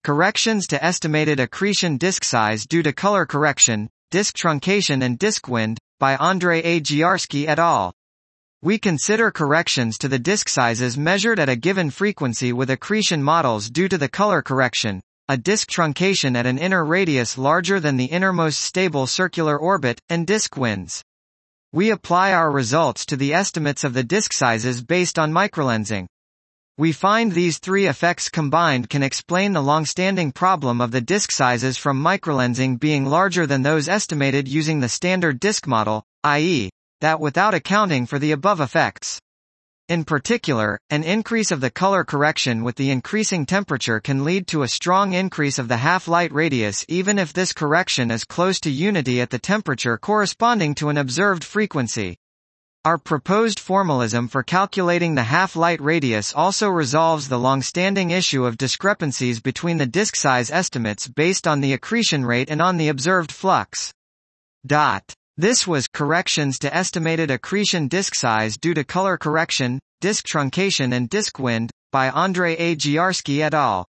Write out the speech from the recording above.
Corrections to estimated accretion disk size due to color correction, disk truncation and disk wind, by Andrei A. Giarsky et al. We consider corrections to the disk sizes measured at a given frequency with accretion models due to the color correction, a disk truncation at an inner radius larger than the innermost stable circular orbit, and disk winds. We apply our results to the estimates of the disk sizes based on microlensing. We find these three effects combined can explain the long-standing problem of the disk sizes from microlensing being larger than those estimated using the standard disk model, i.e., that without accounting for the above effects. In particular, an increase of the color correction with the increasing temperature can lead to a strong increase of the half-light radius even if this correction is close to unity at the temperature corresponding to an observed frequency. Our proposed formalism for calculating the half-light radius also resolves the long-standing issue of discrepancies between the disk size estimates based on the accretion rate and on the observed flux. This was Corrections to Estimated Accretion Disk Size Due to Color Correction, Disk Truncation and Disk Wind, by Andrei A. Giarsky et al.